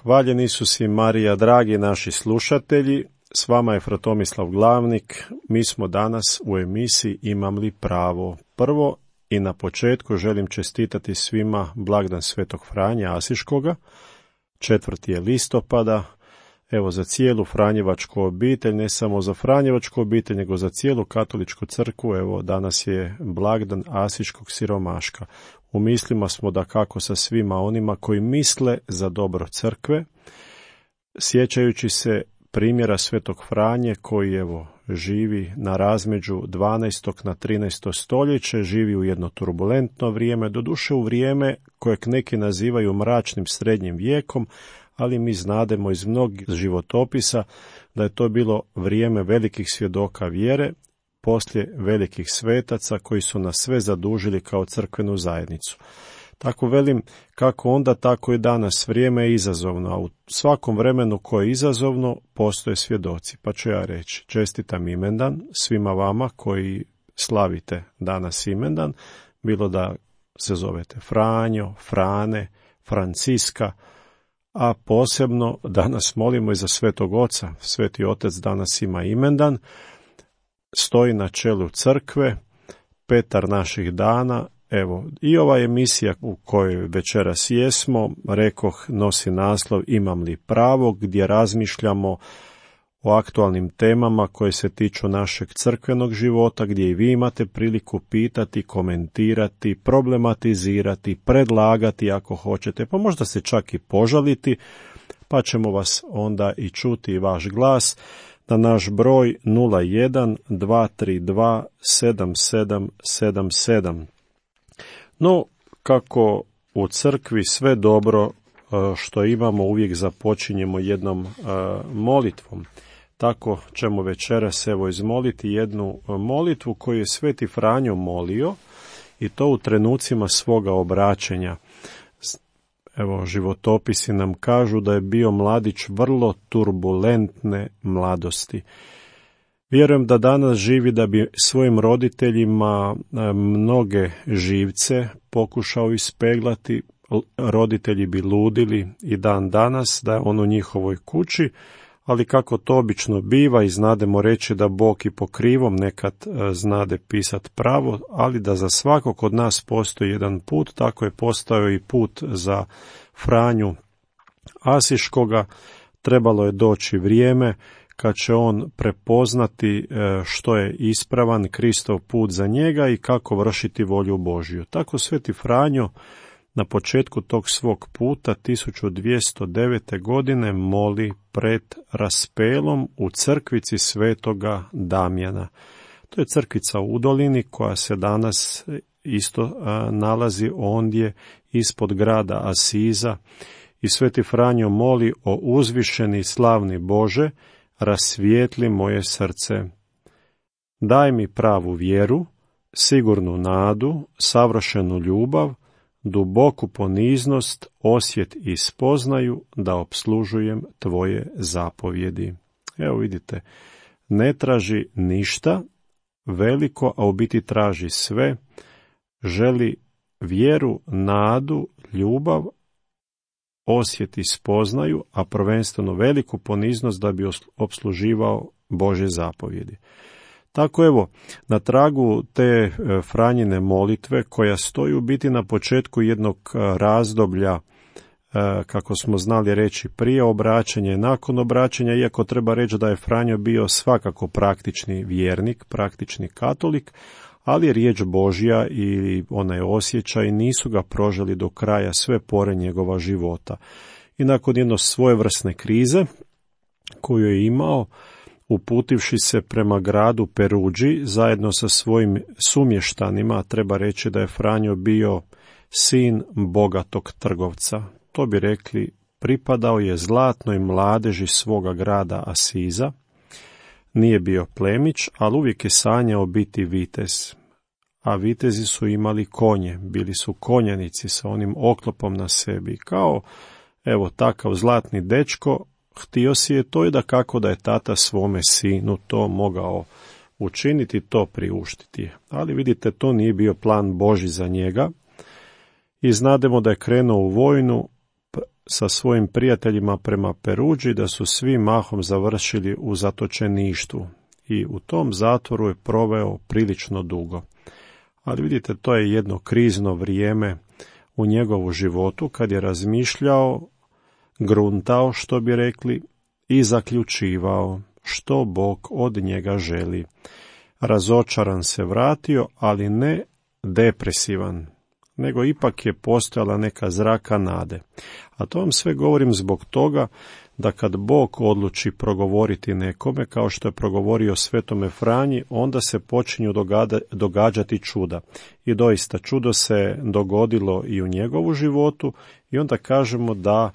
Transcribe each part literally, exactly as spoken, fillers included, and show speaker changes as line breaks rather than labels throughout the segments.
Hvaljen Isus i Marija, dragi naši slušatelji, s vama je fra Tomislav Glavnik. Mi smo danas u emisiji Imam li pravo? Prvo i na početku želim čestitati svima blagdan Svetog Franja Asiškoga, četvrti je listopada. Evo, za cijelu Franjevačku obitelj, ne samo za Franjevačku obitelj, nego za cijelu katoličku crkvu. Evo, danas je blagdan Asiškog siromaška. U mislima smo dakako sa svima onima koji misle za dobro crkve, sjećajući se primjera Svetog Franje koji evo živi na razmeđu dvanaestog na trinaesto stoljeće, živi u jedno turbulentno vrijeme, doduše u vrijeme kojeg neki nazivaju mračnim srednjim vijekom, ali mi znademo iz mnogih životopisa da je to bilo vrijeme velikih svjedoka vjere, poslije velikih svetaca koji su nas sve zadužili kao crkvenu zajednicu. Tako velim, kako onda, tako i danas. Vrijeme je izazovno, a u svakom vremenu koje je izazovno postoje svjedoci. Pa ću ja reći, čestitam imendan svima vama koji slavite danas imendan, bilo da se zovete Franjo, Frane, Franciska, a posebno danas molimo i za Svetog Oca. Sveti Otac danas ima imendan, stoji na čelu crkve, Petar naših dana. Evo, i ova emisija u kojoj večeras jesmo, rekoh, nosi naslov Imam li pravo, gdje razmišljamo o aktualnim temama koje se tiču našeg crkvenog života, gdje i vi imate priliku pitati, komentirati, problematizirati, predlagati ako hoćete, pa možda se čak i požaliti, pa ćemo vas onda i čuti i vaš glas na naš broj nula jedan dva tri dva sedam sedam sedam sedam. No, kako u crkvi sve dobro što imamo uvijek započinjemo jednom molitvom, tako ćemo večeras evo izmoliti jednu molitvu koju je Sveti Franjo molio i to u trenucima svoga obraćanja. Evo, životopisi nam kažu da je bio mladić vrlo turbulentne mladosti. Vjerujem da danas živi da bi svojim roditeljima mnoge živce pokušao ispeglati, roditelji bi ludili i dan danas da je on u njihovoj kući, ali kako to obično biva i znademo reći da Bog i po krivom nekad znade pisat pravo, ali da za svakog od nas postoji jedan put, tako je postojao i put za Franju Asiškoga. Trebalo je doći vrijeme kad će on prepoznati što je ispravan Kristov put za njega i kako vršiti volju Božju. Tako Sveti Franjo na početku tog svog puta tisuću dvjesto devete. godine moli pred raspelom u crkvici Svetoga Damjana. To je crkvica u Udolini koja se danas isto nalazi ondje ispod grada Asiza i Sveti Franjo moli o uzvišeni slavni Bože, rasvijetli moje srce. Daj mi pravu vjeru, sigurnu nadu, savršenu ljubav, duboku poniznost, osjet i spoznaju da opslužujem tvoje zapovjedi. Evo vidite, ne traži ništa veliko, a u biti traži sve. Želi vjeru, nadu, ljubav, osjet i spoznaju, a prvenstveno veliku poniznost da bi opsluživao Božje zapovjedi. Tako evo, na tragu te Franjine molitve, koja stoji u biti na početku jednog razdoblja, kako smo znali reći, prije obraćanja i nakon obraćanja, iako treba reći da je Franjo bio svakako praktični vjernik, praktični katolik, ali riječ Božja i onaj osjećaj nisu ga proželi do kraja sve pore njegova života. I nakon jedno svojevrsne krize koju je imao, uputivši se prema gradu Perudži zajedno sa svojim sumještanima, treba reći da je Franjo bio sin bogatog trgovca. To bi rekli, pripadao je zlatnoj mladeži svoga grada Asiza. Nije bio plemić, ali uvijek je sanjao biti vitez. A vitezi su imali konje, bili su konjanici sa onim oklopom na sebi. Kao, evo, takav zlatni dečko, htio si je to i da kako da je tata svome sinu to mogao učiniti, to priuštiti. Ali vidite, to nije bio plan Božji za njega i znademo da je krenuo u vojnu sa svojim prijateljima prema Peruđi, da su svi mahom završili u zatočeništvu i u tom zatvoru je proveo prilično dugo. Ali vidite, to je jedno krizno vrijeme u njegovu životu kad je razmišljao, gruntao, što bi rekli, i zaključivao što Bog od njega želi. Razočaran se vratio, ali ne depresivan, nego ipak je postojala neka zraka nade. A to vam sve govorim zbog toga da kad Bog odluči progovoriti nekome, kao što je progovorio Svetome Franji, onda se počinju događati čuda. I doista čudo se dogodilo i u njegovu životu i onda kažemo da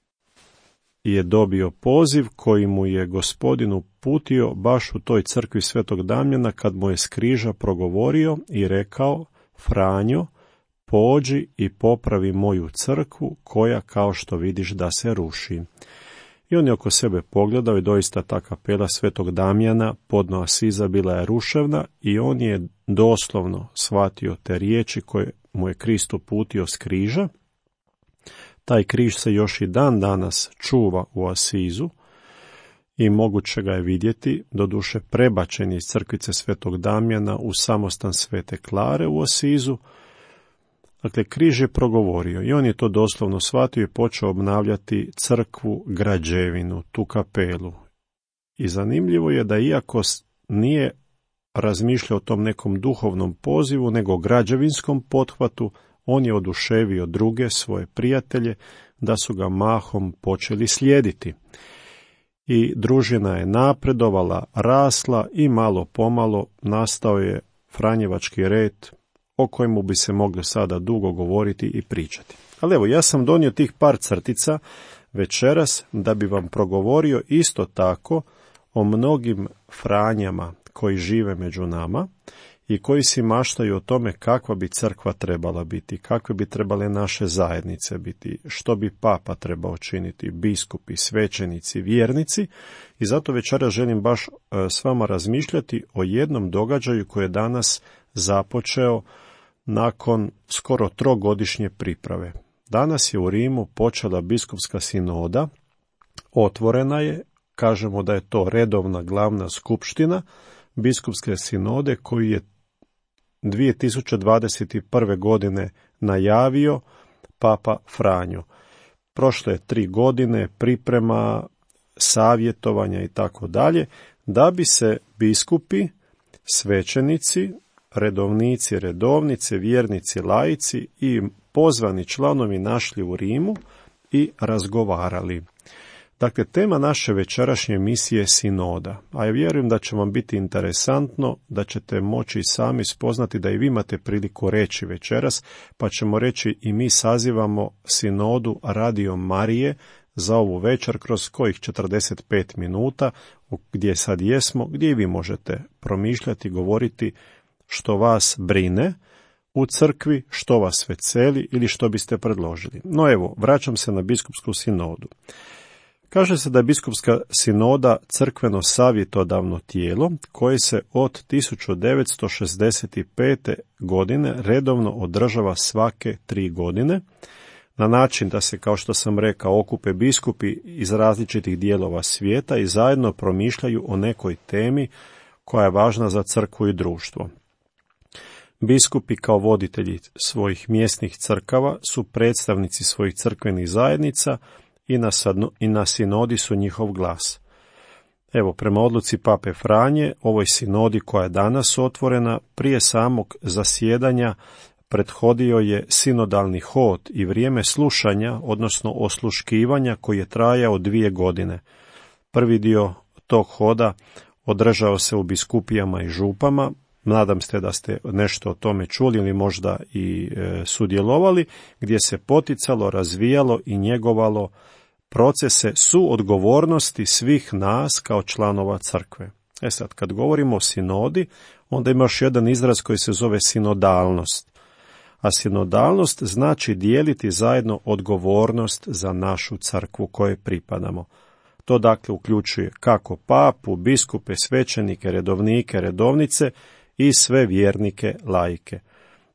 je dobio poziv koji mu je Gospodin uputio baš u toj crkvi Svetog Damjana kad mu je s križa progovorio i rekao: Franjo, pođi i popravi moju crkvu koja, kao što vidiš, da se ruši. I on je oko sebe pogledao i doista ta kapela Svetog Damjana podno Asiza bila je ruševna i on je doslovno shvatio te riječi koje mu je Krist uputio s križa. Taj križ se još i dan danas čuva u Asizu i moguće ga je vidjeti, doduše prebačen iz crkvice Svetog Damjana u samostan Svete Klare u Asizu. Dakle, križ je progovorio i on je to doslovno shvatio i počeo obnavljati crkvu, građevinu, tu kapelu. I zanimljivo je da iako nije razmišljao o tom nekom duhovnom pozivu, nego o građevinskom pothvatu, on je oduševio druge svoje prijatelje da su ga mahom počeli slijediti. I družina je napredovala, rasla i malo pomalo nastao je Franjevački red o kojemu bi se moglo sada dugo govoriti i pričati. Ali evo, ja sam donio tih par crtica večeras da bi vam progovorio isto tako o mnogim Franjama koji žive među nama i koji si maštaju o tome kakva bi crkva trebala biti, kakve bi trebale naše zajednice biti, što bi papa trebao činiti, biskupi, svećenici, vjernici. I zato večera želim baš s vama razmišljati o jednom događaju koji je danas započeo nakon skoro trogodišnje priprave. Danas je u Rimu počela biskupska sinoda, otvorena je, kažemo da je to redovna glavna skupština biskupske sinode koju je dvije tisuće dvadeset prve. godine najavio Papa Franjo. Prošle je tri godine priprema, savjetovanja i tako dalje, da bi se biskupi, svećenici, redovnici, redovnice, vjernici, laici i pozvani članovi našli u Rimu i razgovarali. Dakle, tema naše večerašnje emisije je sinoda, a ja vjerujem da će vam biti interesantno, da ćete moći sami spoznati da i vi imate priliku reći večeras, pa ćemo reći i mi sazivamo sinodu Radio Marije za ovu večer kroz kojih četrdeset pet minuta, gdje sad jesmo, gdje i vi možete promišljati, govoriti što vas brine u crkvi, što vas veseli ili što biste predložili. No evo, vraćam se na biskupsku sinodu. Kaže se da je biskupska sinoda crkveno savjetodavno tijelo koje se od tisuću devetsto šezdeset pete. godine redovno održava svake tri godine, na način da se, kao što sam rekao, okupe biskupi iz različitih dijelova svijeta i zajedno promišljaju o nekoj temi koja je važna za crkvu i društvo. Biskupi kao voditelji svojih mjesnih crkava su predstavnici svojih crkvenih zajednica i na, sadno, i na sinodi su njihov glas. Evo, prema odluci Pape Franje, ovoj sinodi koja je danas otvorena, prije samog zasjedanja prethodio je sinodalni hod i vrijeme slušanja, odnosno osluškivanja koji je trajao dvije godine. Prvi dio tog hoda održao se u biskupijama i župama. Nadam se da ste nešto o tome čuli ili možda i e, sudjelovali, gdje se poticalo, razvijalo i njegovalo procese suodgovornosti svih nas kao članova crkve. E sad, kad govorimo o sinodi, onda ima još jedan izraz koji se zove sinodalnost. A sinodalnost znači dijeliti zajedno odgovornost za našu crkvu kojoj pripadamo. To dakle uključuje kako papu, biskupe, svećenike, redovnike, redovnice i sve vjernike, laike.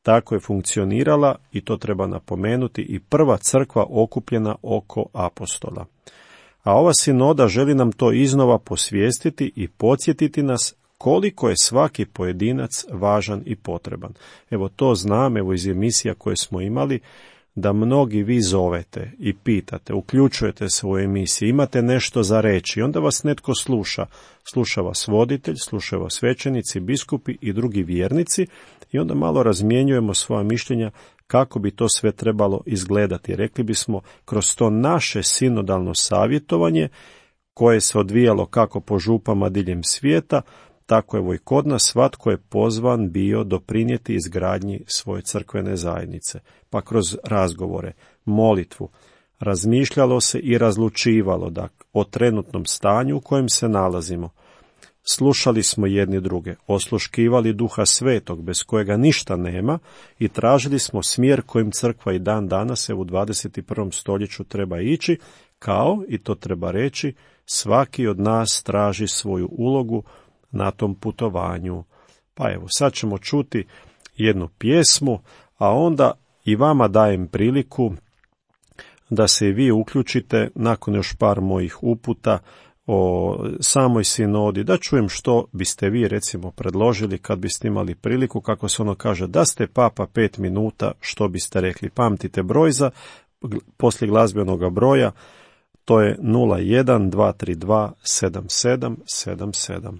Tako je funkcionirala, i to treba napomenuti, i prva crkva okupljena oko apostola. A ova sinoda želi nam to iznova posvijestiti i podsjetiti nas koliko je svaki pojedinac važan i potreban. Evo to znam, evo iz emisija koje smo imali, da mnogi vi zovete i pitate, uključujete se u emisiji, imate nešto za reći, onda vas netko sluša. Sluša vas voditelj, slušaju vas svećenici, biskupi i drugi vjernici i onda malo razmjenjujemo svoja mišljenja kako bi to sve trebalo izgledati. Rekli bismo, kroz to naše sinodalno savjetovanje koje se odvijalo kako po župama diljem svijeta, tako evo i kod nas svatko je pozvan bio doprinijeti izgradnji svoje crkvene zajednice. Pa kroz razgovore, molitvu, razmišljalo se i razlučivalo da o trenutnom stanju u kojem se nalazimo. Slušali smo jedni druge, osluškivali Duha Svetog, bez kojega ništa nema, i tražili smo smjer kojim crkva i dan danas evo u dvadeset prvom stoljeću treba ići, kao, i to treba reći, svaki od nas traži svoju ulogu na tom putovanju. Pa evo, sad ćemo čuti jednu pjesmu, a onda i vama dajem priliku da se i vi uključite nakon još par mojih uputa o samoj sinodi, da čujem što biste vi recimo predložili kad biste imali priliku, kako se ono kaže, da ste papa pet minuta, što biste rekli. Pamtite broj za poslije glazbenog broja, to je nula jedan dva tri dva sedam sedam sedam sedam.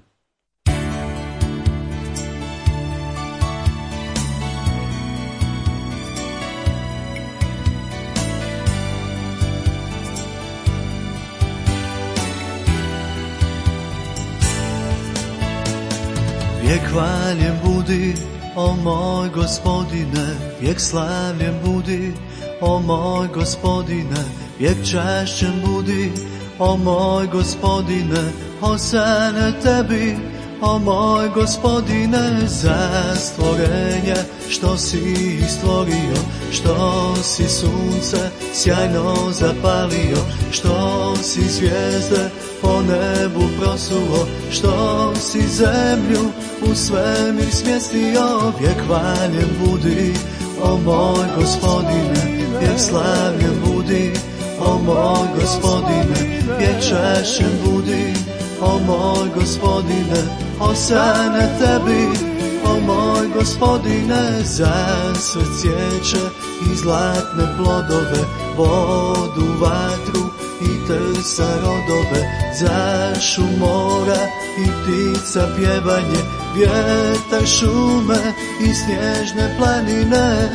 Vijek hvaljen budi, o moj Gospodine, vijek slavljen budi, o moj Gospodine, vijek čašćen budi, o moj Gospodine, hosane tebi, o moj Gospodine, za stvorenje što si stvorio, što si sunce sjajno zapalio, što si zvijezde po nebu prosuo, što si zemlju u svemir smjestio. Vijek hvaljen budi, o moj Gospodine, vijek slavljen budi, o moj Gospodine, vijek čašćen budi, o moj Gospodine, hosane tebi, o moj Gospodine, za sve cvijeće i zlatne plodove, vodu, vatru i trsa rodove, za šum mora i ptica pjevanje, vjetar šume i snježne planine.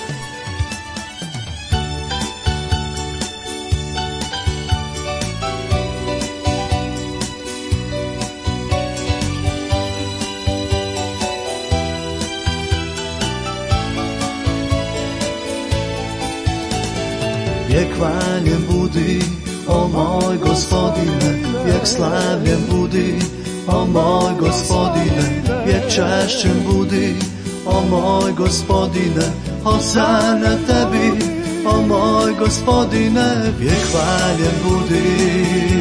Vijek hvaljen budi, o moj Gospodine, vijek slavljen budi, o moj Gospodine, vijek čašćen budi, o moj Gospodine, hosana tebi, o moj Gospodine, vijek hvaljen budi.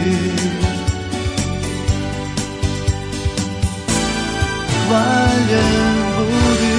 Hvaljen budi.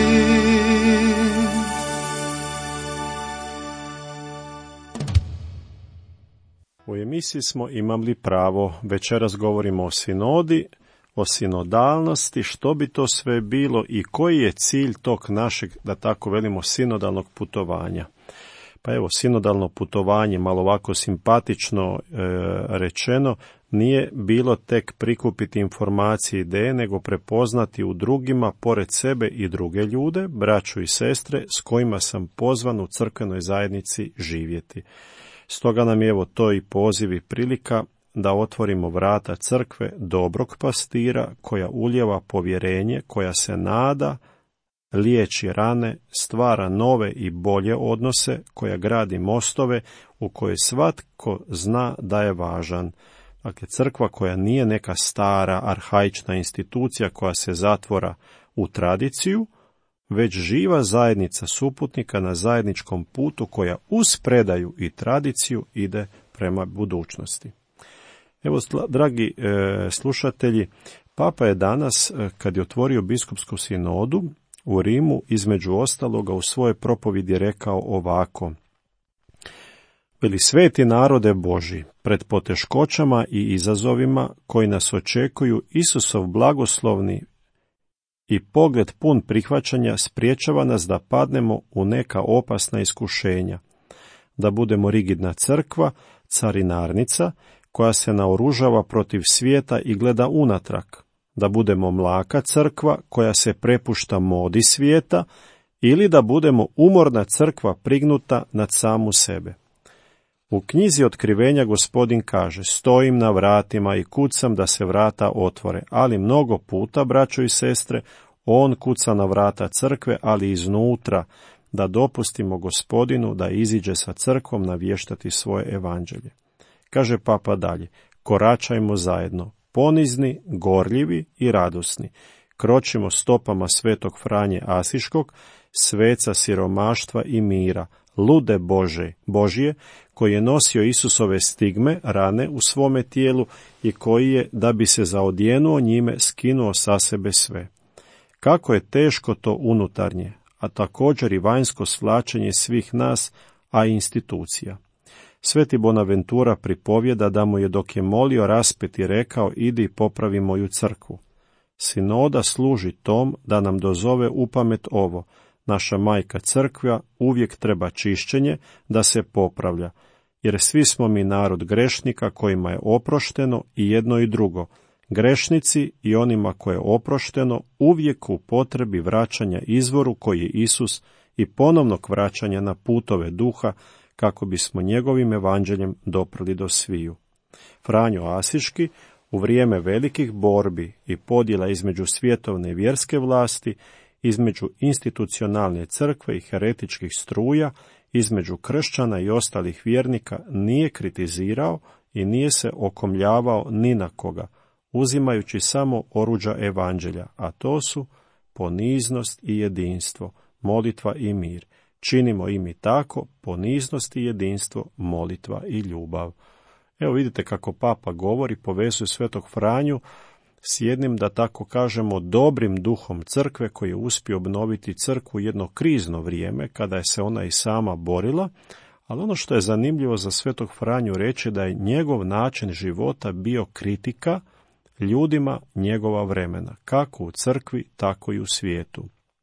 U emisiji smo imali pravo, večeras govorimo o sinodi, o sinodalnosti, što bi to sve bilo i koji je cilj tog našeg, da tako velimo, sinodalnog putovanja. Pa evo, sinodalno putovanje, malo ovako simpatično e, rečeno, nije bilo tek prikupiti informacije i ideje, nego prepoznati u drugima, pored sebe i druge ljude, braću i sestre, s kojima sam pozvan u crkvenoj zajednici živjeti. Stoga nam je evo to i poziv i prilika da otvorimo vrata crkve dobrog pastira koja ulijeva povjerenje, koja se nada, liječi rane, stvara nove i bolje odnose, koja gradi mostove u koje svatko zna da je važan. Dakle, crkva koja nije neka stara, arhaična institucija koja se zatvora u tradiciju, već živa zajednica suputnika na zajedničkom putu koja uz predaju i tradiciju ide prema budućnosti. Evo, dragi e, slušatelji, Papa je danas, kad je otvorio biskupsku sinodu, u Rimu između ostaloga u svojoj propovidi rekao ovako: Veli, sveti narode Božji, pred poteškoćama i izazovima koji nas očekuju, Isusov blagoslovni i pogled pun prihvaćanja spriječava nas da padnemo u neka opasna iskušenja, da budemo rigidna crkva, carinarnica, koja se naoružava protiv svijeta i gleda unatrag, da budemo mlaka crkva koja se prepušta modi svijeta, ili da budemo umorna crkva prignuta nad samu sebe. U knjizi Otkrivenja Gospodin kaže: Stojim na vratima i kucam da se vrata otvore, ali mnogo puta, braćo i sestre, on kuca na vrata crkve, ali iznutra, da dopustimo Gospodinu da iziđe sa crkvom navještati svoje evanđelje. Kaže papa dalje: koračajmo zajedno, ponizni, gorljivi i radosni. Kročimo stopama svetog Franje Asiškog, sveca siromaštva i mira, lude Bože, Božje, koji je nosio Isusove stigme, rane u svome tijelu i koji je, da bi se zaodjenuo njime, skinuo sa sebe sve. Kako je teško to unutarnje, a također i vanjsko svlačenje svih nas, a i institucija. Sveti Bonaventura pripovjeda da mu je, dok je molio raspeti, rekao: idi i popravi moju crkvu. Sinoda služi tom da nam dozove u pamet ovo: naša majka crkva uvijek treba čišćenje da se popravlja, jer svi smo mi narod grešnika kojima je oprošteno i jedno i drugo, grešnici i onima koje je oprošteno, uvijek u potrebi vraćanja izvoru koji je Isus i ponovnog vraćanja na putove duha, kako bismo njegovim evanđeljem doprli do sviju. Franjo Asiški u vrijeme velikih borbi i podjela između svjetovne i vjerske vlasti, između institucionalne crkve i heretičkih struja, između kršćana i ostalih vjernika, nije kritizirao i nije se okomljavao ni na koga, uzimajući samo oruđa evanđelja, a to su poniznost i jedinstvo, molitva i mir. Činimo i mi tako, poniznost i jedinstvo, molitva i ljubav. Evo vidite kako papa govori, povezuje svetog Franju s jednim, da tako kažemo, dobrim duhom crkve koji je uspio obnoviti crkvu u jedno krizno vrijeme, kada je se ona i sama borila, ali ono što je zanimljivo za svetog Franju reći, da je njegov način života bio kritika ljudima njegova vremena, kako u crkvi, tako i u svijetu.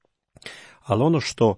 Ali ono što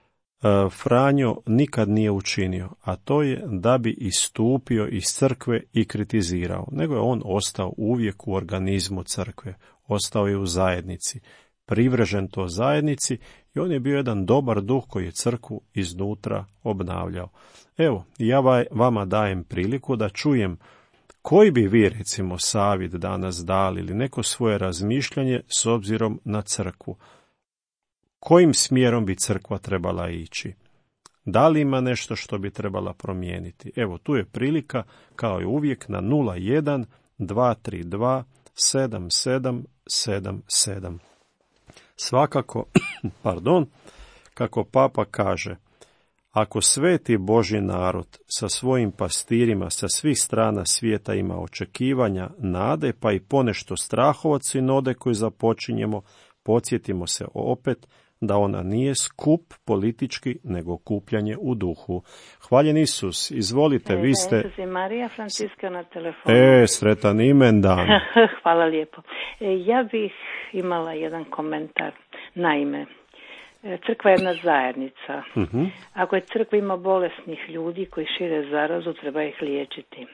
Franjo nikad nije učinio, a to je da bi istupio iz crkve i kritizirao, nego je on ostao uvijek u organizmu crkve, ostao je u zajednici, privržen to zajednici, i on je bio jedan dobar duh koji je crkvu iznutra obnavljao. Evo, ja vama dajem priliku da čujem koji bi vi, recimo, savjet danas dali ili neko svoje razmišljanje s obzirom na crkvu. Kojim smjerom bi crkva trebala ići? Da li ima nešto što bi trebala promijeniti? Evo, tu je prilika, kao i uvijek, na nula jedan dva tri dva sedam sedam sedam sedam. Svakako, pardon, kako papa kaže, ako sveti Božji narod sa svojim pastirima sa svih strana svijeta ima očekivanja, nade, pa i ponešto strahova od sinode koju započinjemo, podsjetimo se opet da ona nije skup politički, nego okupljanje u duhu. Hvaljen Isus, izvolite, vi ste...
Isus i Marija, Franciska na telefonu.
E, sretan imendan.
Hvala lijepo. Ja bih imala jedan komentar. Naime, crkva je jedna zajednica. Uh-huh. Ako je crkva ima bolesnih ljudi koji šire zarazu, treba ih liječiti.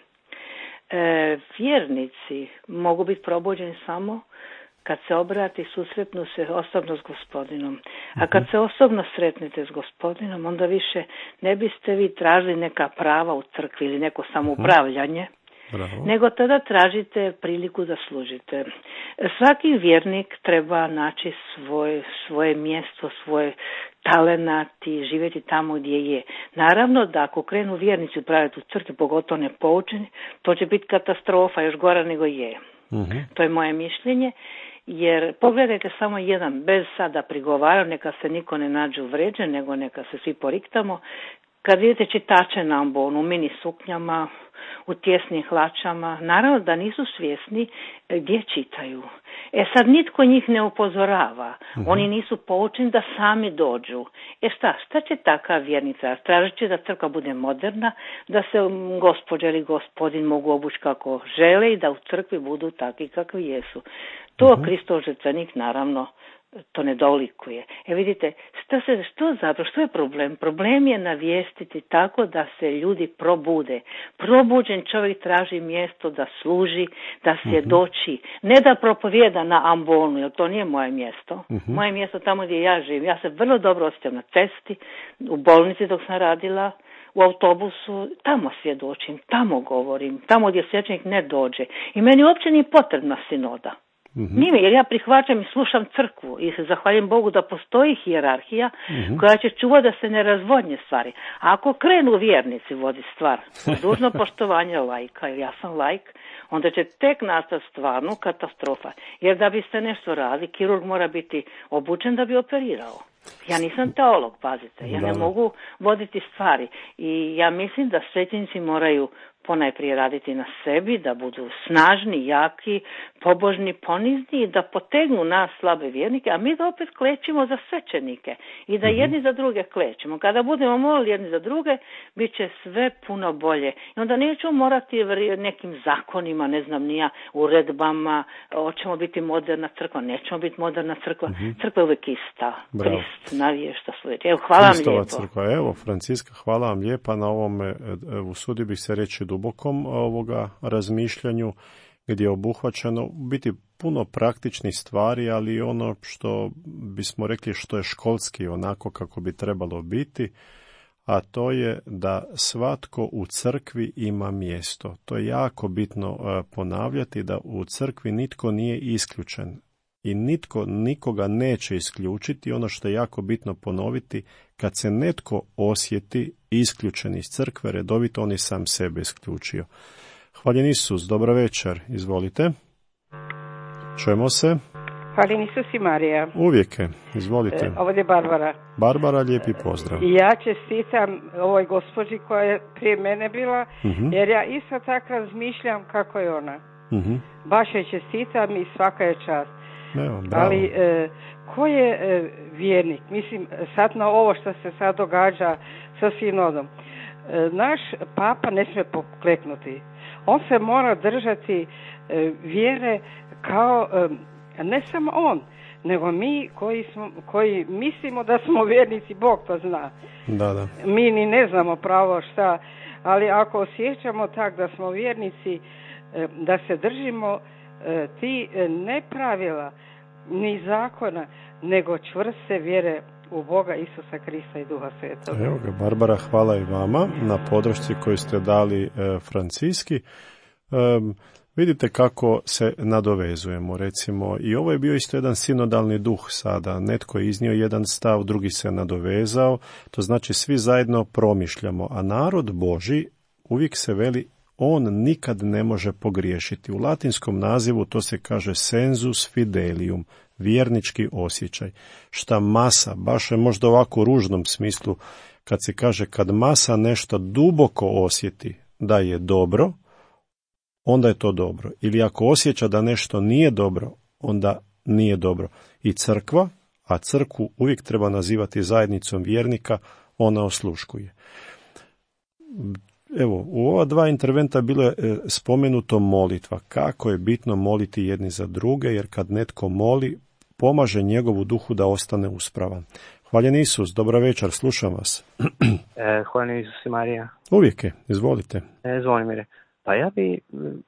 E, vjernici mogu biti probuđeni samo kad se obrati, susretnu se osobno s Gospodinom. A kad se osobno sretnete s Gospodinom, onda više ne biste vi tražili neka prava u crkvi ili neko samoupravljanje, Bravo. nego tada tražite priliku da služite. Svaki vjernik treba naći svoj, svoje mjesto, svoj talenat i živjeti tamo gdje je. Naravno da ako krenu vjernici upravljati u crkvi, pogotovo ne poučeni, to će biti katastrofa, još gora nego je. Uh-huh. To je moje mišljenje. Jer pogledajte samo jedan, bez sada prigovaraju, neka se niko ne nađe uvređen, nego neka se svi poriktamo. Kad vidite čitače na ambonu, u mini suknjama, u tjesnim hlačama, naravno da nisu svjesni gdje čitaju. E sad nitko njih ne upozorava, mm-hmm. oni nisu poučeni da sami dođu. E šta, šta će takav vjernica? Tražit će da crkva bude moderna, da se gospođa ili gospodin mogu obući kako žele i da u crkvi budu takvi kakvi jesu. To mm-hmm. Kristov žrtvenik naravno to ne dolikuje. E vidite, što, se, što zapravo, što je problem? Problem je navijestiti tako da se ljudi probude. Probuđen čovjek traži mjesto da služi, da svjedoči, mm-hmm. ne da propovijeda na ambonu, jer to nije moje mjesto. Mm-hmm. Moje mjesto tamo gdje ja živim. Ja se vrlo dobro osjećam na cesti, u bolnici dok sam radila, u autobusu, tamo svjedočim, tamo govorim, tamo gdje svećenik ne dođe. I meni uopće nije potrebna sinoda. Mm-hmm. Nije, jer ja prihvaćam i slušam crkvu i se zahvaljujem Bogu da postoji hijerarhija mm-hmm. koja će čuvati da se ne razvodnje stvari. A ako krenu vjernici vodi stvar, dužno poštovanje lajka, jer ja sam lajk, onda će tek nastati stvarnu katastrofa. Jer da bi se nešto radi, kirurg mora biti obučen da bi operirao. Ja nisam teolog, pazite, ja da. ne mogu voditi stvari. I ja mislim da svećenici moraju ponajprije raditi na sebi, da budu snažni, jaki, pobožni, ponizni i da potegnu nas slabe vjernike, a mi da opet klećimo za svećenike i da mm-hmm. jedni za druge klećemo. Kada budemo molili jedni za druge, bit će sve puno bolje. I onda nećemo morati nekim zakonima, ne znam nija, uredbama, hoćemo biti moderna crkva, nećemo biti moderna crkva. Mm-hmm. Crkva je uvijek ista.
Bravo.
Krist naviješta svoje. Evo, hvala vam lijepo.
Crkva. Evo, Franciska, hvala vam lijepa na ovome, usudio bih se reći, dubokom ovoga razmišljanju gdje je obuhvaćeno biti puno praktičnih stvari, ali ono što bismo rekli što je školski onako kako bi trebalo biti, a to je da svatko u crkvi ima mjesto. To je jako bitno ponavljati, da u crkvi nitko nije isključen i nitko nikoga neće isključiti. Ono što je jako bitno ponoviti, kad se netko osjeti isključen iz crkve, redovito on je sam sebe isključio. Hvaljen Isus, dobra večer, izvolite. Čujemo se.
Hvaljen Isus i Marija.
Uvijek je, izvolite.
E, ovdje je Barbara.
Barbara, lijepi pozdrav.
Ja čestitam ovoj gospođi koja je prije mene bila, uh-huh. jer ja isto tako razmišljam kako je ona. Uh-huh. Baš je čestitam i svaka je čast.
Evo,
ali e, ko je e, vjernik? Mislim, sad na ovo što se sad događa sa sinodom. E, naš papa ne smije pokleknuti. On se mora držati e, vjere kao, e, ne samo on, nego mi koji, smo, koji mislimo da smo vjernici, Bog to zna.
Da, da.
Mi ni ne znamo pravo šta, ali ako osjećamo tak da smo vjernici, e, da se držimo e, ti e, ne pravila, ni zakona, nego čvrste vjere u Boga Isusa Krista i Duha Svetoga.
Evo ga, Barbara, hvala i vama na podršci koju ste dali e, Franciski. E, vidite kako se nadovezujemo, recimo, i ovo je bio isto jedan sinodalni duh sada. Netko je iznio jedan stav, drugi se nadovezao, to znači svi zajedno promišljamo, a narod Božji uvijek se veli on nikad ne može pogriješiti. U latinskom nazivu to se kaže sensus fidelium, vjernički osjećaj. Šta masa, baš je možda ovako u ružnom smislu, kad se kaže kad masa nešto duboko osjeti da je dobro, onda je to dobro. Ili ako osjeća da nešto nije dobro, onda nije dobro. I crkva, a crkvu uvijek treba nazivati zajednicom vjernika, ona osluškuje. Evo, u ova dva interventa bilo je e, spomenuto molitva. Kako je bitno moliti jedni za druge, jer kad netko moli, pomaže njegovu duhu da ostane uspravan. Hvaljen Isus, dobra večer, slušam vas.
e, hvaljen Isus i Marija.
Uvijek je, izvolite.
E, Zvonimire, pa ja bi,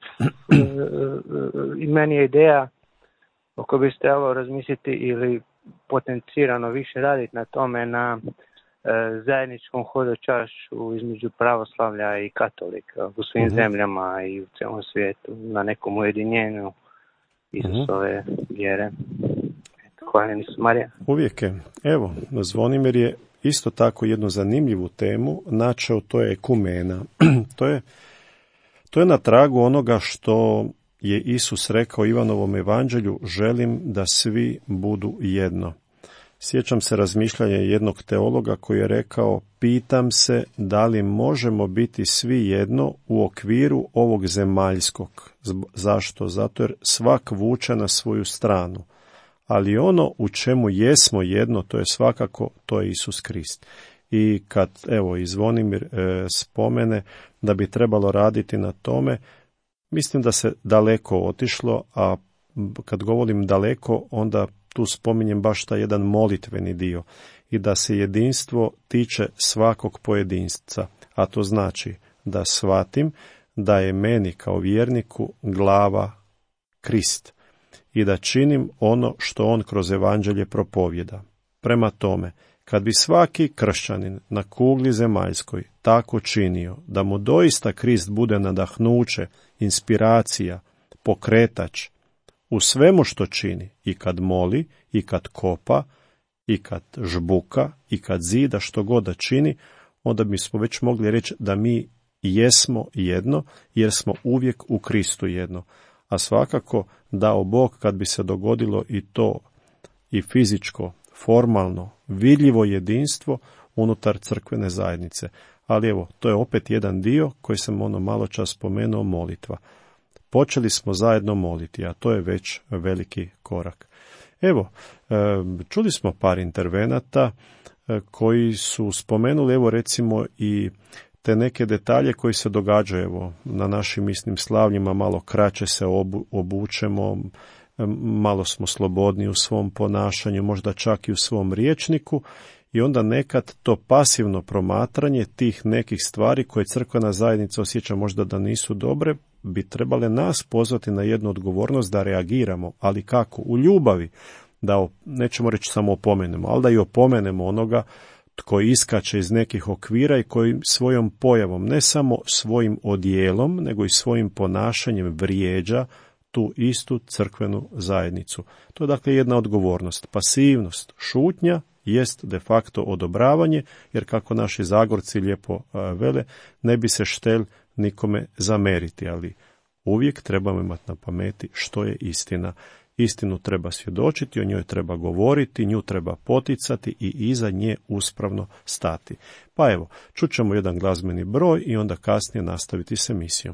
i meni je ideja o kojoj bi trebalo razmisliti ili potencirano više raditi na tome, na zajedničkom hodočašću između pravoslavlja i katolika u svim uh-huh. zemljama i u cijelom svijetu, na nekom ujedinjenju Isusove uh-huh. vjere. Hvala Isus Marija.
Uvijek je. Evo, Zvonimir je isto tako jednu zanimljivu temu načeo, to je ekumena. to je to je na tragu onoga što je Isus rekao Ivanovom evanđelju, želim da svi budu jedno. Sjećam se razmišljanja jednog teologa koji je rekao, pitam se da li možemo biti svi jedno u okviru ovog zemaljskog. Zašto? Zato jer svak vuče na svoju stranu. Ali ono u čemu jesmo jedno, to je svakako, to je Isus Krist. I kad, evo, i Zvonimir e, spomene da bi trebalo raditi na tome, mislim da se daleko otišlo, a kad govorim daleko, onda tu spominjem baš taj jedan molitveni dio i da se jedinstvo tiče svakog pojedinca, a to znači da shvatim da je meni kao vjerniku glava Krist i da činim ono što on kroz evanđelje propovjeda. Prema tome, kad bi svaki kršćanin na kugli zemaljskoj tako činio da mu doista Krist bude nadahnuće, inspiracija, pokretač u svemu što čini, i kad moli, i kad kopa, i kad žbuka, i kad zida, što god da čini, onda bismo već mogli reći da mi jesmo jedno, jer smo uvijek u Kristu jedno. A svakako dao Bog kad bi se dogodilo i to, i fizičko, formalno, vidljivo jedinstvo unutar crkvene zajednice. Ali evo, to je opet jedan dio koji sam ono malo čas spomenuo, molitva. Počeli smo zajedno moliti, a to je već veliki korak. Evo, čuli smo par intervenata koji su spomenuli, evo recimo i te neke detalje koji se događaju, evo, na našim misnim slavljima, malo kraće se obu, obučemo, malo smo slobodni u svom ponašanju, možda čak i u svom rječniku, i onda nekad to pasivno promatranje tih nekih stvari koje crkvena zajednica osjeća možda da nisu dobre, bi trebale nas pozvati na jednu odgovornost da reagiramo, ali kako? U ljubavi, da nećemo reći samo opomenemo, ali da i opomenemo onoga tko iskače iz nekih okvira i koji svojom pojavom, ne samo svojim odjelom, nego i svojim ponašanjem vrijeđa tu istu crkvenu zajednicu. To je dakle jedna odgovornost. Pasivnost, šutnja jest de facto odobravanje, jer kako naši Zagorci lijepo vele, ne bi se štel nikome zameriti, ali uvijek trebamo imati na pameti što je istina. Istinu treba svjedočiti, o njoj treba govoriti, nju treba poticati i iza nje uspravno stati. Pa evo, čućemo jedan glazbeni broj i onda kasnije nastaviti s emisijom.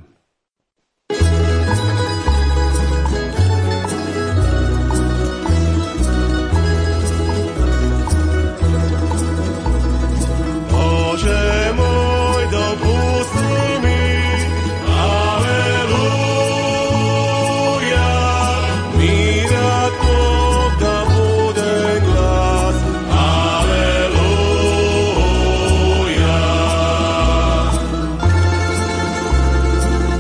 Aleluja.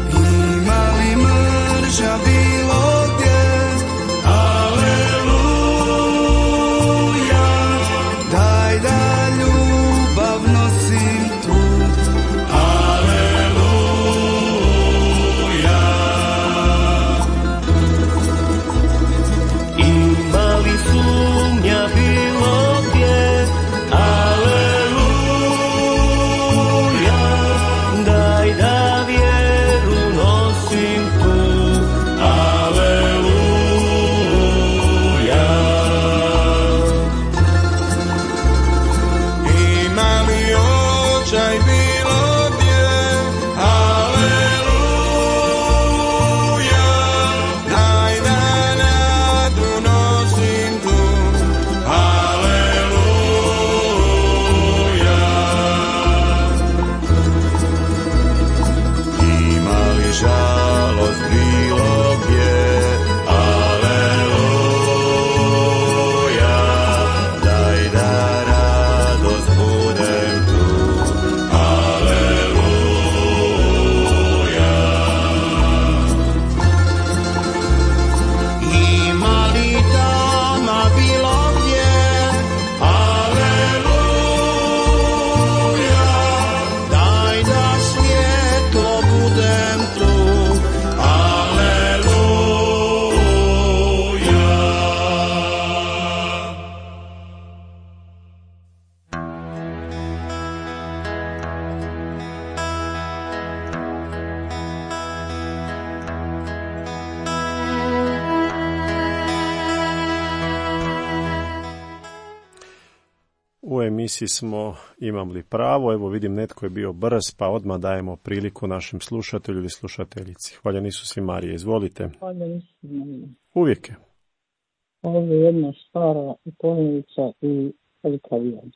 emisiji smo Imam li pravo. Evo vidim netko je bio brz, pa odmah dajemo priliku našem slušatelju ili slušateljici. Hvala Isus i Marije, izvolite.
Hvala Isus i Marije.
Uvijek.
Ovo je jedna stara ipomenica i velika vijena.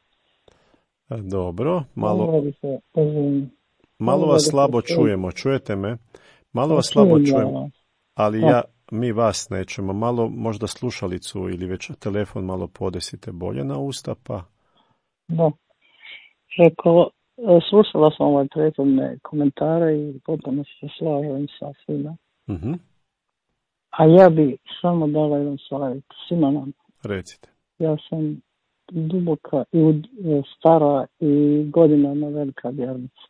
Dobro, malo,
Se, pozivim,
malo vas slabo čujemo, čujete me? Malo vas slabo čujemo, ali ja, mi vas nećemo. Malo možda slušalicu ili već telefon malo podesite bolje na usta, pa...
Da. Rekao, slušala sam ove prethodne komentare i potpuno se slažem sa svima.
Uh-huh.
A ja bi samo dala jedan savjet svima nam.
Recite.
Ja sam duboka i stara i godinama velika vjernica.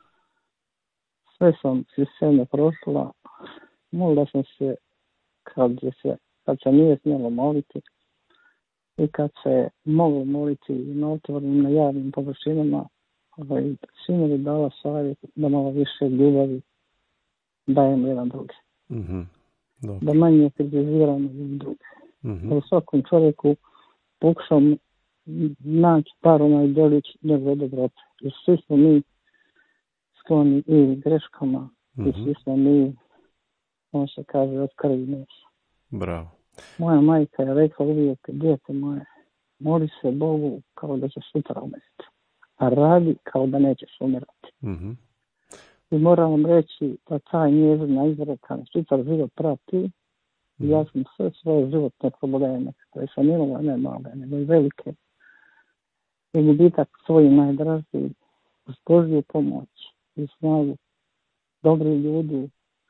Sve sam se sve prošla. Molila sam se kad, je se kad se nije smjelo moliti i kad se moglo moliti na otvorenim, na javnim površinama. Ovaj, svima bi dala savjet da malo više ljubavi dajem jedan drugi.
Mm-hmm.
Da manje kritiziramo jedan drugi.
Mm-hmm.
Da u svakom čovjeku pokušam naći par onaj delić njegove dobrote. Jer svi smo mi skloni i greškama mm-hmm. i svi smo mi, on se kaže, od krvi mesa.
Bravo.
Moja majka je rekla uvijek, dijete moje, moli se Bogu kao da će sutra umreti, a radi kao da nećeš umirati.
Mm-hmm.
I moram vam reći da taj njezina izreka čitav život prati. Mm-hmm. Ja sam sve svoje životne probleme koje sam imala, ne male, nego i velike, i gubitak svojih najdražih, uz Božju pomoć i snagu dobri ljudi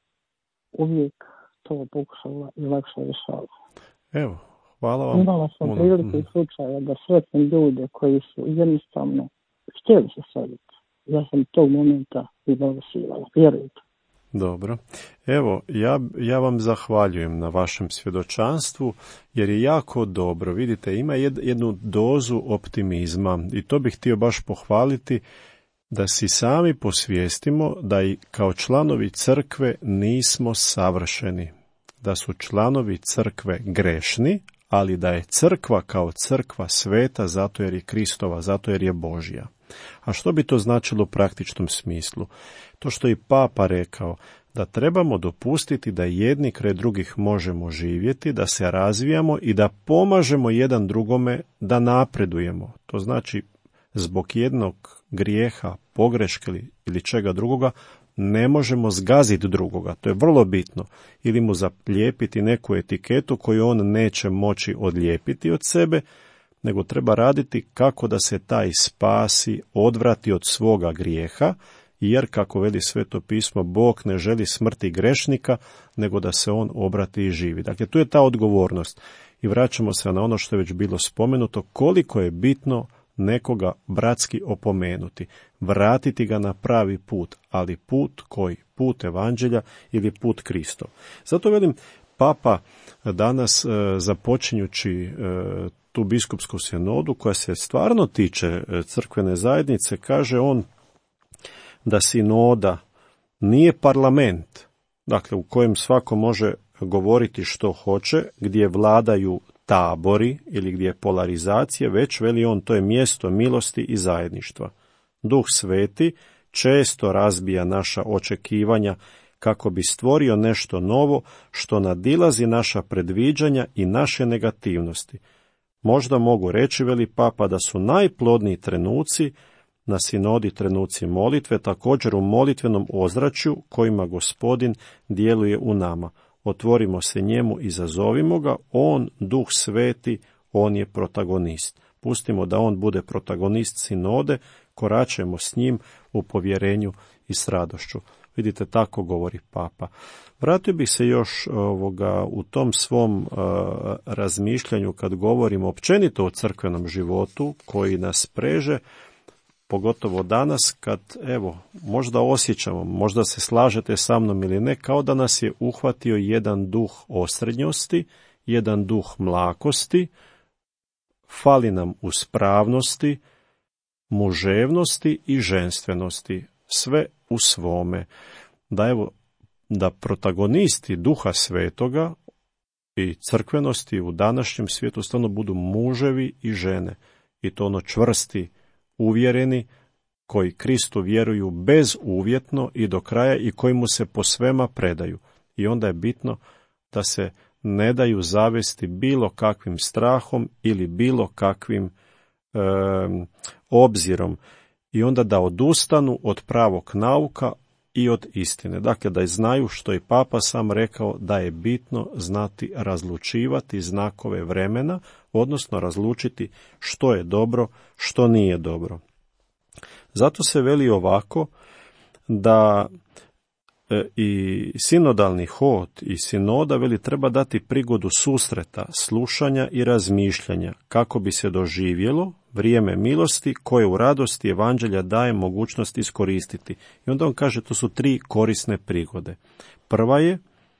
uvijek to pokušala i lakše rješala.
Evo, hvala vam.
Imala sam prilike i slučaja da sretnem ljude koji su jednostavno htjeli se srediti. Ja sam tog momenta i blagosivala, vjerujte.
Dobro. Evo, ja, ja vam zahvaljujem na vašem svjedočanstvu, jer je jako dobro. Vidite, ima jed, jednu dozu optimizma i to bih htio baš pohvaliti, da si sami posvijestimo da i kao članovi crkve nismo savršeni, da su članovi crkve grešni, ali da je crkva kao crkva sveta zato jer je Kristova, zato jer je Božja. A što bi to značilo u praktičnom smislu? To što je i Papa rekao, da trebamo dopustiti da jedni kraj drugih možemo živjeti, da se razvijamo i da pomažemo jedan drugome da napredujemo. To znači, zbog jednog grijeha, pogreške ili čega drugoga, ne možemo zgaziti drugoga. To je vrlo bitno. Ili mu zalijepiti neku etiketu koju on neće moći odlijepiti od sebe, nego treba raditi kako da se taj spasi, odvrati od svoga grijeha, jer, kako veli Sveto pismo, Bog ne želi smrti grešnika, nego da se on obrati i živi. Dakle, tu je ta odgovornost. I vraćamo se na ono što je već bilo spomenuto, koliko je bitno nekoga bratski opomenuti, vratiti ga na pravi put, ali put koji? Put evanđelja ili put Kristov. Zato velim, Papa danas, započinjući tu biskupsku sinodu, koja se stvarno tiče crkvene zajednice, kaže on da sinoda nije parlament, dakle u kojem svako može govoriti što hoće, gdje vladaju tabori ili gdje je polarizacija, već, veli on, to je mjesto milosti i zajedništva. Duh Sveti često razbija naša očekivanja kako bi stvorio nešto novo što nadilazi naša predviđanja i naše negativnosti. Možda mogu reći, veli Papa, da su najplodniji trenuci na sinodi trenuci molitve, također u molitvenom ozračju kojima Gospodin djeluje u nama. Otvorimo se njemu i zazovimo ga, on, Duh Sveti, on je protagonist. Pustimo da on bude protagonist sinode, koračemo s njim u povjerenju i s radošću. Vidite, tako govori Papa. Vratio bih se još ovoga, u tom svom uh, razmišljanju kad govorimo općenito o crkvenom životu koji nas preže, pogotovo danas kad, evo, možda osjećamo, možda se slažete sa mnom ili ne, kao da nas je uhvatio jedan duh osrednjosti, jedan duh mlakosti, fali nam uspravnosti, muževnosti i ženstvenosti, sve u svome. Da, evo, da protagonisti Duha Svetoga i crkvenosti u današnjem svijetu stvarno budu muževi i žene. i to ono čvrsti, uvjereni, koji Kristu vjeruju bezuvjetno i do kraja i koji mu se po svema predaju. I onda je bitno da se ne daju zavesti bilo kakvim strahom ili bilo kakvim e, obzirom i onda da odustanu od pravog nauka i od istine. Dakle, da znaju što je Papa sam rekao, da je bitno znati razlučivati znakove vremena, odnosno razlučiti što je dobro, što nije dobro. Zato se veli ovako da e, i sinodalni hod i sinoda veli treba dati prigodu susreta, slušanja i razmišljanja kako bi se doživjelo vrijeme milosti koje u radosti evanđelja daje mogućnost iskoristiti. I onda on kaže to su tri korisne prigode. Prva je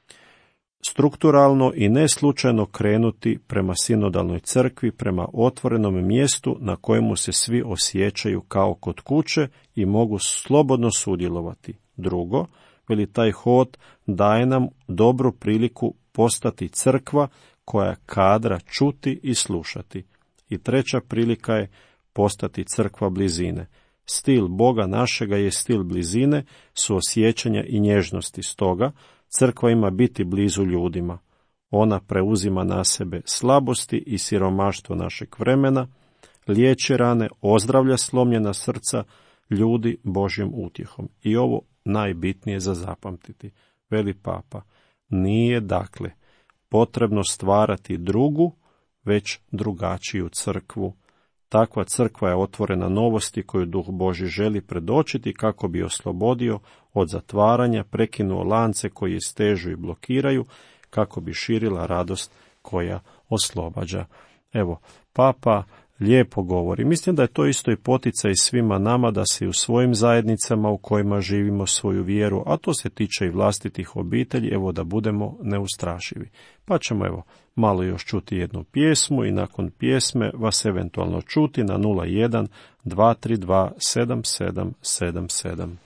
strukturalno i ne slučajno krenuti prema sinodalnoj crkvi, prema otvorenom mjestu na kojemu se svi osjećaju kao kod kuće i mogu slobodno sudjelovati. Drugo, veli taj hod daje nam dobru priliku postati crkva koja je kadra čuti i slušati. I treća prilika je postati crkva blizine. Stil Boga našega je stil blizine, suosjećanja i nježnosti. Stoga, crkva ima biti blizu ljudima. Ona preuzima na sebe slabosti i siromaštvo našeg vremena, liječi rane, ozdravlja slomljena srca ljudi Božjom utjehom. I ovo najbitnije za zapamtiti. Veli Papa, nije dakle potrebno stvarati drugu, već drugačiju crkvu. Takva crkva je otvorena novosti koju Duh Božji želi predočiti kako bi oslobodio od zatvaranja, prekinuo lance koji stežu i blokiraju, kako bi širila radost koja oslobađa. Evo, Papa lijepo govori. Mislim da je to isto i poticaj svima nama da se u svojim zajednicama u kojima živimo svoju vjeru, a to se tiče i vlastitih obitelji, evo da budemo neustrašivi. Pa ćemo evo malo još čuti jednu pjesmu i nakon pjesme vas eventualno čuti na nula jedan dva tri dva sedam sedam sedam sedam.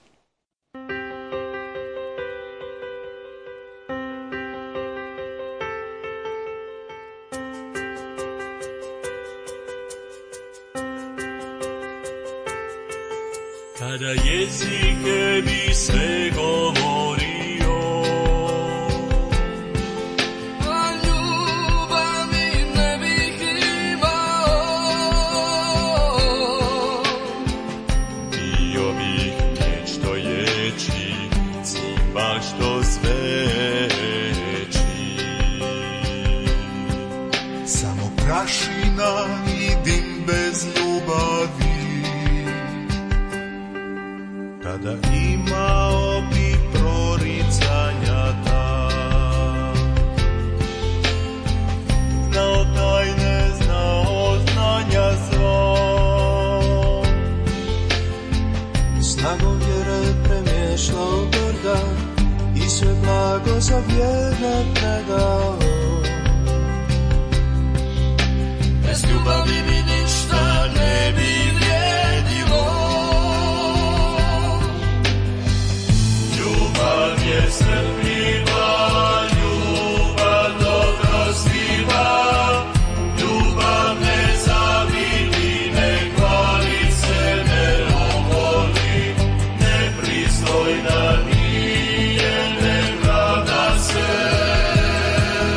Kada jezik ne bi sve govorio, a ljubavi ne bih imao, bio bih vječno ječi, cimba što zveči. Samo prašina i dim bez ljubavi, kada imao bi proricanja ta, znao tajne, znao znanja sva, snagom vjere premješao brda i sve blago za vjerne predao. Bez ljubavi mi ništa ne bi vrijedilo. Ljubav je strpljiva, ljubav dobrostiva, ljubav ne zavidi, ne hvali se, ne oholi, nepristojna nije, ne pravda se.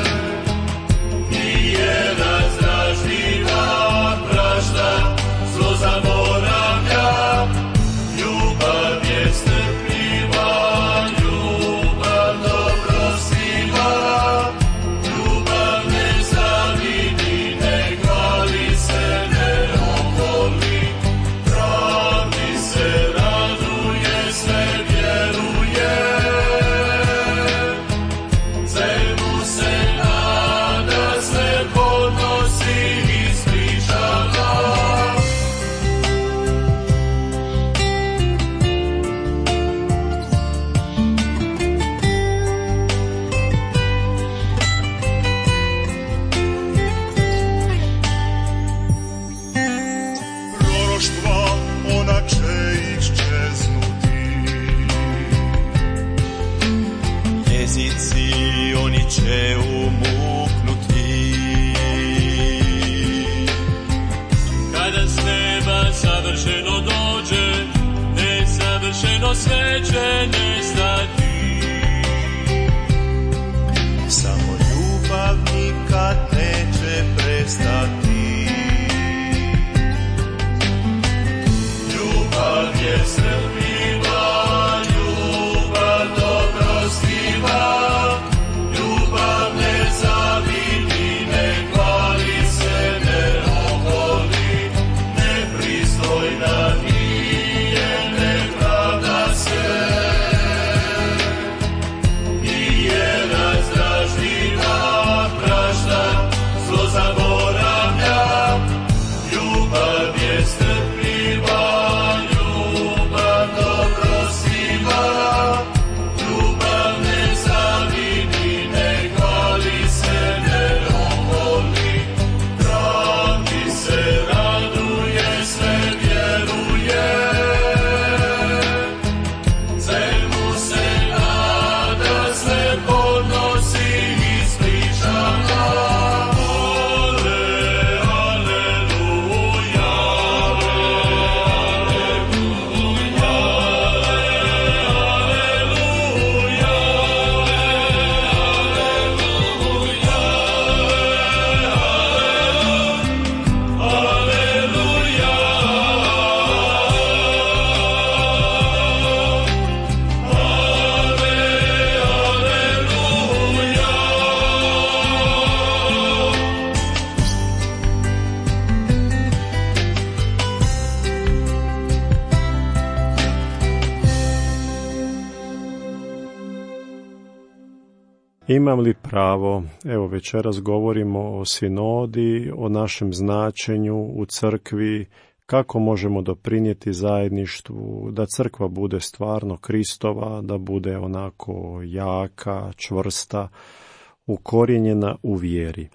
Imam li pravo? Evo, večeras govorimo o sinodi, o našem značenju u crkvi, kako možemo doprinijeti zajedništvu, da crkva bude stvarno Kristova, da bude onako jaka, čvrsta, ukorijenjena u vjeri.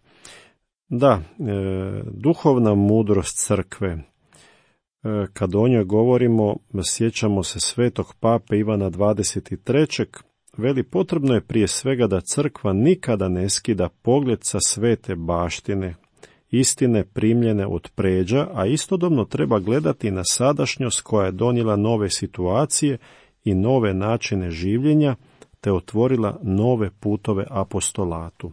Da, e, duhovna mudrost crkve. E, kad o njoj govorimo, sjećamo se svetog pape Ivana dvadeset trećeg. Veli, potrebno je prije svega da crkva nikada ne skida pogled sa svete baštine, istine primljene od pređa, a istodobno treba gledati na sadašnjost koja je donijela nove situacije i nove načine življenja, te otvorila nove putove apostolatu.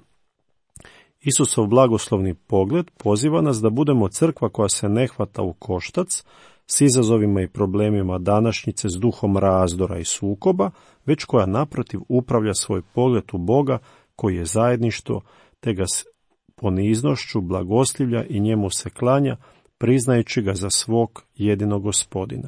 Isusov blagoslovni pogled poziva nas da budemo crkva koja se ne hvata u koštac s izazovima i problemima današnjice, s duhom razdora i sukoba, već koja naprotiv upravlja svoj pogled u Boga koji je zajedništvo, te ga s poniznošću blagoslivlja i njemu se klanja, priznajući ga za svog jedinog Gospodina.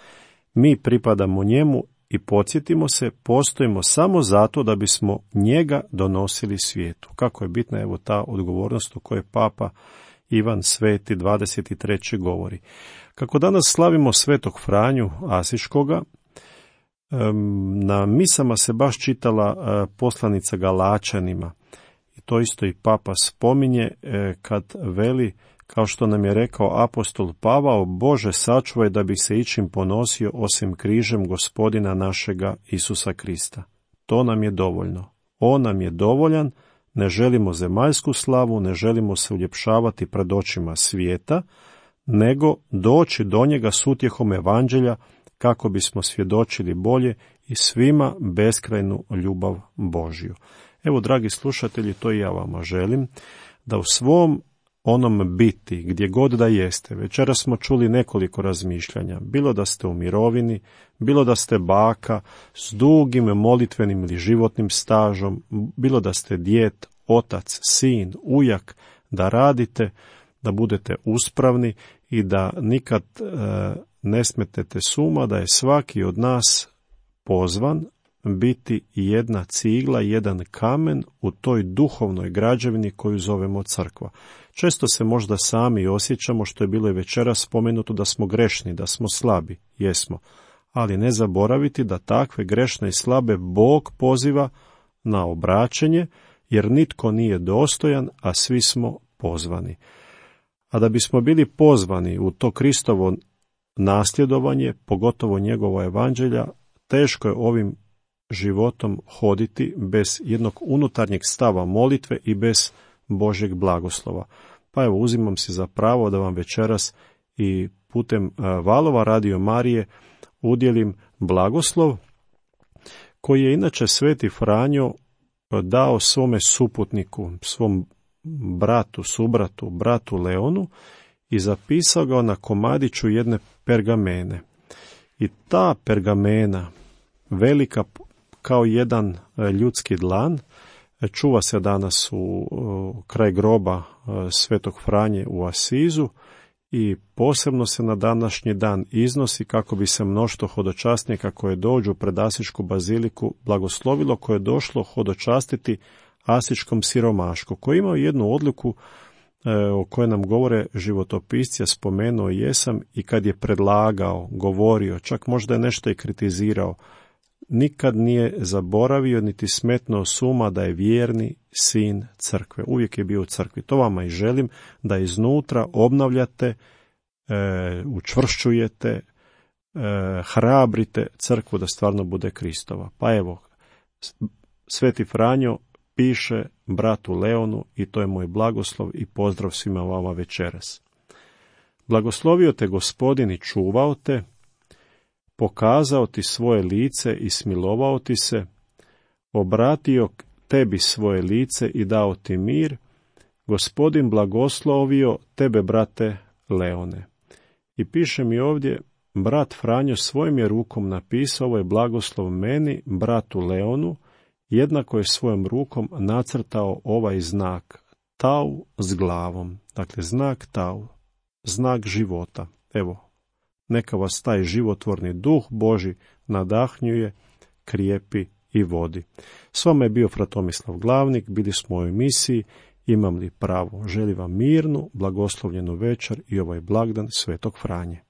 Mi pripadamo njemu i podsjetimo se, postojimo samo zato da bismo njega donosili svijetu. Kako je bitna evo ta odgovornost o kojoj Papa Ivan Sveti dvadeset treći govori. Kako danas slavimo svetog Franju Asiškoga, na misama se baš čitala poslanica Galačanima. I to isto i Papa spominje kad veli, kao što nam je rekao apostol Pavao, Bože sačuvaj da bi se ičim ponosio osim križem Gospodina našega Isusa Krista. To nam je dovoljno. On nam je dovoljan, ne želimo zemaljsku slavu, ne želimo se uljepšavati pred očima svijeta, nego doći do njega s utjehom evanđelja kako bismo svjedočili bolje i svima beskrajnu ljubav Božju. Evo, dragi slušatelji, to i ja vama želim, da u svom onom biti, gdje god da jeste, večeras smo čuli nekoliko razmišljanja, bilo da ste u mirovini, bilo da ste baka s dugim molitvenim ili životnim stažom, bilo da ste djet, otac, sin, ujak, da radite, da budete uspravni i da nikad e, ne smetete suma da je svaki od nas pozvan biti jedna cigla, jedan kamen u toj duhovnoj građevini koju zovemo crkva. Često se možda sami osjećamo, što je bilo i večeras spomenuto, da smo grešni, da smo slabi, jesmo, ali ne zaboraviti da takve grešne i slabe Bog poziva na obraćenje, jer nitko nije dostojan, a svi smo pozvani. A da bismo bili pozvani u to Kristovo nasljedovanje, pogotovo njegovo evanđelja, teško je ovim životom hoditi bez jednog unutarnjeg stava molitve i bez Božjeg blagoslova. Pa evo, uzimam si za pravo da vam večeras i putem valova Radio Marije udjelim blagoslov koji je inače Sveti Franjo dao svome suputniku, svom bratu, subratu, bratu Leonu, i zapisao ga na komadiću jedne pergamene. I ta pergamena, velika kao jedan ljudski dlan, čuva se danas u, u kraj groba Svetog Franje u Asizu i posebno se na današnji dan iznosi kako bi se mnoštvo hodočasnika koje dođu pred Asičku baziliku blagoslovilo, koje je došlo hodočastiti Asičkom siromašku, koji imao jednu odliku o kojoj nam govore životopisci, a spomenuo jesam, i kad je predlagao, govorio, čak možda je nešto i kritizirao, nikad nije zaboravio niti smetnuo suma da je vjerni sin crkve. Uvijek je bio u crkvi. To vama i želim, da iznutra obnavljate, e, učvršćujete, e, hrabrite crkvu da stvarno bude Kristova. Pa evo, Sveti Franjo piše bratu Leonu, i to je moj blagoslov i pozdrav svima vama večeras. Blagoslovio te Gospodin i čuvao te, pokazao ti svoje lice i smilovao ti se, obratio tebi svoje lice i dao ti mir. Gospodin blagoslovio tebe, brate Leone. I piše mi ovdje, brat Franjo svojim je rukom napisao ovaj blagoslov meni, bratu Leonu, jednako je svojom rukom nacrtao ovaj znak, tau s glavom. Dakle, znak tau, znak života. Evo, neka vas taj životvorni duh Boži nadahnjuje, krijepi i vodi. S vama je bio fra Tomislav Glavnik, bili smo u emisiji Imam li pravo? Želim vam mirnu, blagoslovljenu večer i ovaj blagdan Svetog Franje.